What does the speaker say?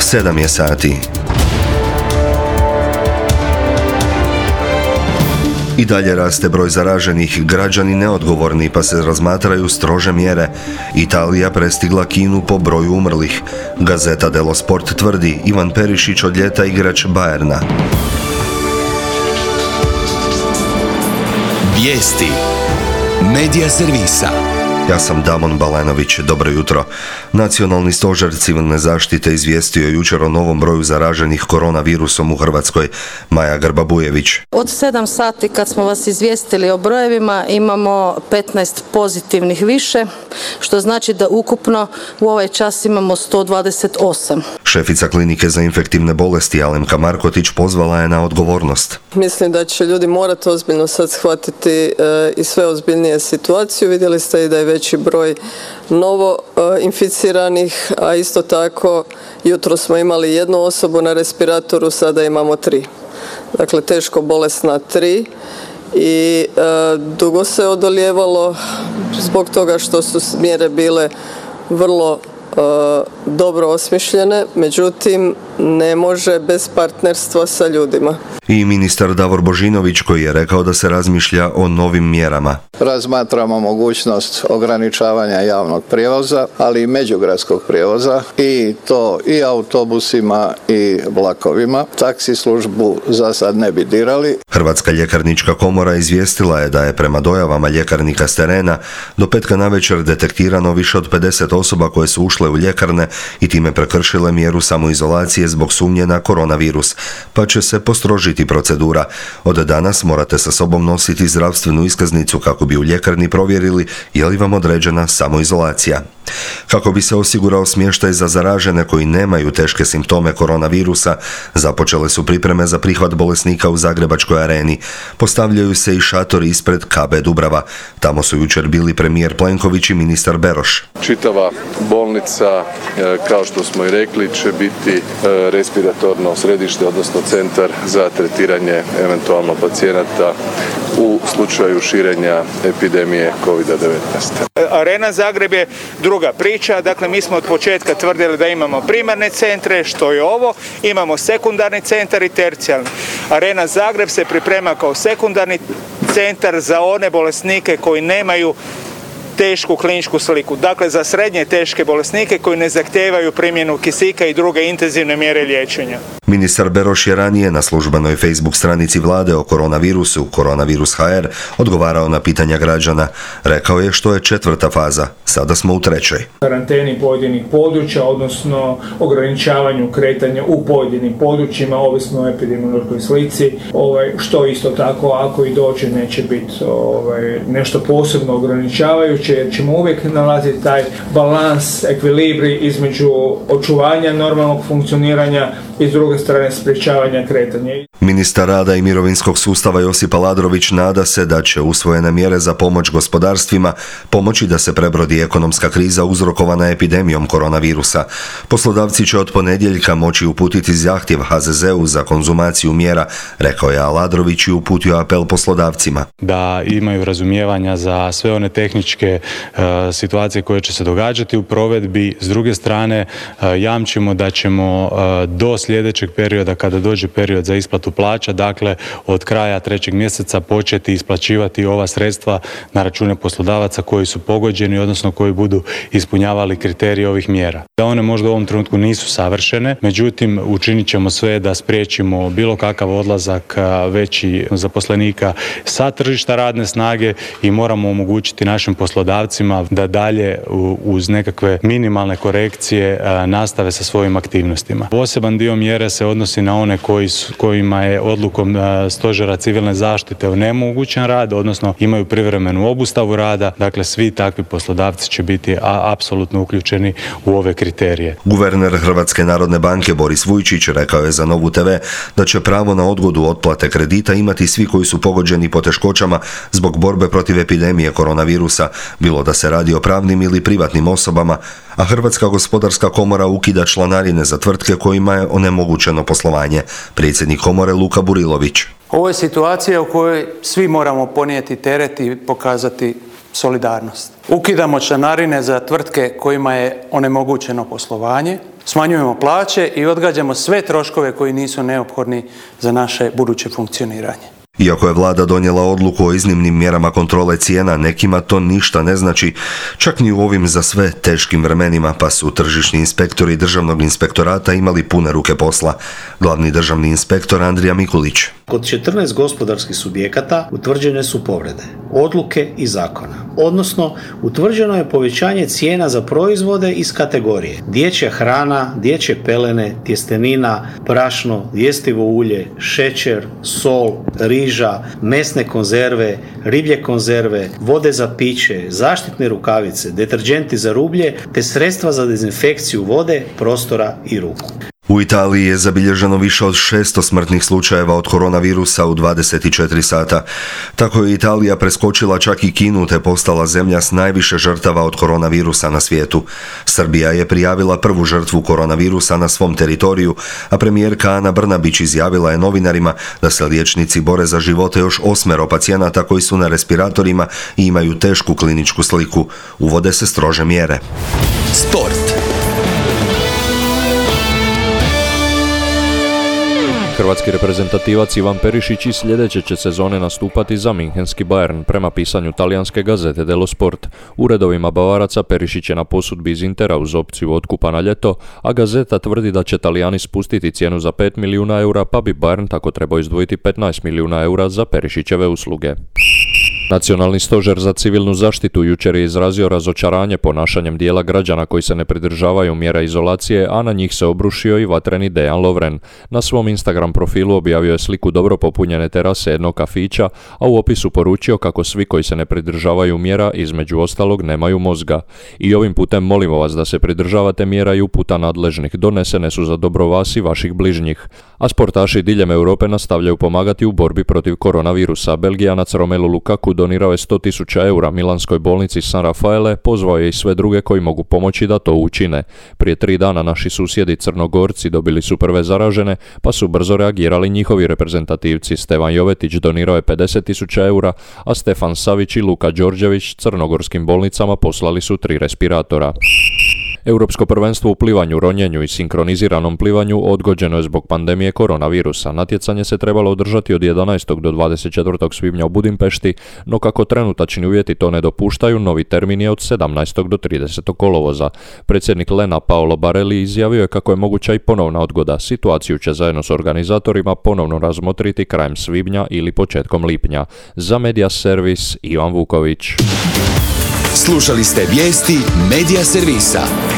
7 je sati. I dalje raste broj zaraženih, građani neodgovorni pa se razmatraju strože mjere. Italija prestigla Kinu po broju umrlih. Gazeta dello Sport tvrdi Ivan Perišić od ljeta igrač Bayerna. Vijesti Medija servisa. Ja sam Damon Balenović, dobro jutro. Nacionalni stožer civilne zaštite izvijestio jučer o novom broju zaraženih koronavirusom u Hrvatskoj. Maja Grba-Bujević. Od 7 sati kad smo vas izvijestili o brojevima imamo 15 pozitivnih više, što znači da ukupno u ovaj čas imamo 128. Šefica klinike za infektivne bolesti Alemka Markotić pozvala je na odgovornost. Mislim da će ljudi morati ozbiljno sad shvatiti i sve ozbiljnije situaciju. Vidjeli ste i da je veći broj novo inficiranih, a isto tako jutro smo imali 1 osobu na respiratoru, sada imamo 3. Dakle, teško bolesna 3 i dugo se odolijevalo zbog toga što su mjere bile vrlo dobro osmišljene, međutim ne može bez partnerstva sa ljudima. I ministar Davor Božinović koji je rekao da se razmišlja o novim mjerama. Razmatramo mogućnost ograničavanja javnog prijevoza, ali i međugradskog prijevoza i to i autobusima i vlakovima. Taksi službu za sad ne bi dirali. Hrvatska ljekarnička komora izvijestila je da je prema dojavama ljekarnika s terena do petka navečer detektirano više od 50 osoba koje su ušle u ljekarne i time prekršile mjeru samoizolacije zbog sumnje na koronavirus, pa će se postrožiti procedura. Od danas morate sa sobom nositi zdravstvenu iskaznicu kako bi u ljekarni provjerili je li vam određena samoizolacija. Kako bi se osigurao smještaj za zaražene koji nemaju teške simptome koronavirusa, započele su pripreme za prihvat bolesnika u Zagrebačkoj areni. Postavljaju se i šatori ispred KB Dubrava. Tamo su jučer bili premijer Plenković i ministar Beroš. Čitava bolnica, kao što smo i rekli, će biti respiratorno središte, odnosno centar za tretiranje eventualno pacijenata u slučaju širenja epidemije COVID-19. Arena Zagreb je druga priča, dakle mi smo od početka tvrdili da imamo primarne centre, što je ovo, imamo sekundarni centar i tercijalni. Arena Zagreb se priprema kao sekundarni centar za one bolesnike koji nemaju tešku kliničku sliku. Dakle, za srednje teške bolesnike koji ne zahtijevaju primjenu kisika i druge intenzivne mjere liječenja. Ministar Beroš je ranije na službenoj Facebook stranici vlade o koronavirusu, Koronavirus HR, odgovarao na pitanja građana. Rekao je što je 4. faza, sada smo u 3. Karanteni pojedinih područja, odnosno ograničavanju kretanja u pojedinim područjima, ovisno o epidemiološkoj slici, što isto tako, ako i dođe, neće biti nešto posebno ograničavajuće, jer ćemo uvijek nalaziti taj balans, ekvilibri između očuvanja normalnog funkcioniranja i s druge strane sprječavanja kretanja. Ministar rada i mirovinskog sustava Josip Aladrović nada se da će usvojene mjere za pomoć gospodarstvima pomoći da se prebrodi ekonomska kriza uzrokovana epidemijom koronavirusa. Poslodavci će od ponedjeljka moći uputiti zahtjev HZZ-u za konzumaciju mjera, rekao je Aladrović i uputio apel poslodavcima. Da imaju razumijevanja za sve one tehničke situacije koje će se događati u provedbi. S druge strane, jamčimo da ćemo do sljedećeg perioda, kada dođe period za isplatu plaća, dakle od kraja 3. mjeseca početi isplaćivati ova sredstva na račune poslodavaca koji su pogođeni, odnosno koji budu ispunjavali kriterije ovih mjera. Da one možda u ovom trenutku nisu savršene, međutim učinit ćemo sve da spriječimo bilo kakav odlazak veći zaposlenika sa tržišta radne snage i moramo omogućiti našim poslodavcima da dalje uz nekakve minimalne korekcije nastave sa svojim aktivnostima. Poseban dio mjere se odnosi na one kojima je odlukom Stožera civilne zaštite onemogućen rad, odnosno imaju privremenu obustavu rada. Dakle, svi takvi poslodavci će biti apsolutno uključeni u ove kriterije. Guverner Hrvatske narodne banke Boris Vujčić rekao je za Novu TV da će pravo na odgodu otplate kredita imati svi koji su pogođeni poteškoćama zbog borbe protiv epidemije koronavirusa, bilo da se radi o pravnim ili privatnim osobama, a Hrvatska gospodarska komora ukida članarine za tvrtke kojima je onemogućeno poslovanje. Predsjednik komore Luka Burilović. Ovo je situacija u kojoj svi moramo ponijeti teret i pokazati solidarnost. Ukidamo članarine za tvrtke kojima je onemogućeno poslovanje, smanjujemo plaće i odgađamo sve troškove koji nisu neophodni za naše buduće funkcioniranje. Iako je vlada donijela odluku o iznimnim mjerama kontrole cijena, nekima to ništa ne znači, čak ni u ovim za sve teškim vremenima, pa su tržišni inspektori Državnog inspektorata imali pune ruke posla. Glavni državni inspektor Andrija Mikulić. Kod 14 gospodarskih subjekata utvrđene su povrede, odluke i zakona. Odnosno, utvrđeno je povećanje cijena za proizvode iz kategorije dječja hrana, dječje pelene, tjestenina, brašno, jestivo ulje, šećer, sol, riža, mesne konzerve, riblje konzerve, vode za piće, zaštitne rukavice, deterdženti za rublje te sredstva za dezinfekciju vode, prostora i ruku. U Italiji je zabilježeno više od 600 smrtnih slučajeva od koronavirusa u 24 sata. Tako je Italija preskočila čak i Kinu te postala zemlja s najviše žrtava od koronavirusa na svijetu. Srbija je prijavila prvu žrtvu koronavirusa na svom teritoriju, a premijerka Ana Brnabić izjavila je novinarima da se liječnici bore za živote još 8 pacijenata koji su na respiratorima i imaju tešku kliničku sliku. Uvode se strože mjere. Sport. Hrvatski reprezentativac Ivan Perišić i sljedeće će sezone nastupati za Münchenski Bayern, prema pisanju talijanske gazete Dello Sport. U redovima Bavaraca Perišić je na posudbi iz Intera uz opciju otkupa na ljeto, a gazeta tvrdi da će Talijani spustiti cijenu za 5 milijuna eura, pa bi Bayern tako trebao izdvojiti 15 milijuna eura za Perišićeve usluge. Nacionalni stožer za civilnu zaštitu jučer je izrazio razočaranje ponašanjem dijela građana koji se ne pridržavaju mjera izolacije, a na njih se obrušio i vatreni Dejan Lovren. Na svom Instagram profilu objavio je sliku dobro popunjene terase jednog kafića, a u opisu poručio kako svi koji se ne pridržavaju mjera između ostalog nemaju mozga. I ovim putem molimo vas da se pridržavate mjera i uputa nadležnih, donesene su za dobro vas i vaših bližnjih. A sportaši diljem Europe nastavljaju pomagati u borbi protiv koronavirusa. Belgijanac Romelu Lukaku donirao je 100.000 eura milanskoj bolnici San Raffaele, pozvao je i sve druge koji mogu pomoći da to učine. Prije 3 dana naši susjedi Crnogorci dobili su prve zaražene, pa su brzo reagirali njihovi reprezentativci. Stevan Jovetić donirao je 50.000 eura, a Stefan Savić i Luka Đorđević crnogorskim bolnicama poslali su 3 respiratora. Europsko prvenstvo u plivanju, ronjenju i sinkroniziranom plivanju odgođeno je zbog pandemije koronavirusa. Natjecanje se trebalo održati od 11. do 24. svibnja u Budimpešti, no kako trenutačni uvjeti to ne dopuštaju, novi termin je od 17. do 30. kolovoza. Predsjednik Lena Paolo Barelli izjavio je kako je moguća i ponovna odgoda. Situaciju će zajedno s organizatorima ponovno razmotriti krajem svibnja ili početkom lipnja. Za Media Servis Ivan Vuković. Slušali ste vijesti Media Servisa.